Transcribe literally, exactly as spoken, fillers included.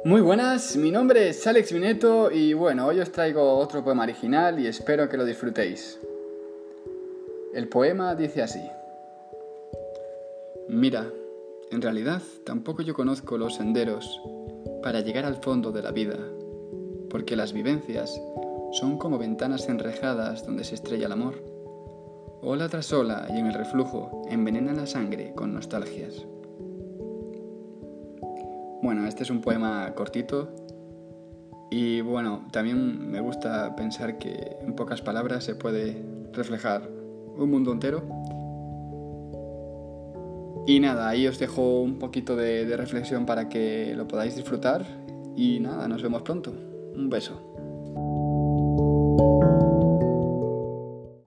Muy buenas, mi nombre es Alex Mineto y bueno, hoy os traigo otro poema original y espero que lo disfrutéis. El poema dice así: Mira, en realidad tampoco yo conozco los senderos para llegar al fondo de la vida, porque las vivencias son como ventanas enrejadas donde se estrella el amor. Ola tras ola y en el reflujo envenenan la sangre con nostalgias. Bueno, este es un poema cortito y bueno, también me gusta pensar que en pocas palabras se puede reflejar un mundo entero. Y nada, ahí os dejo un poquito de, de reflexión para que lo podáis disfrutar y nada, nos vemos pronto. Un beso.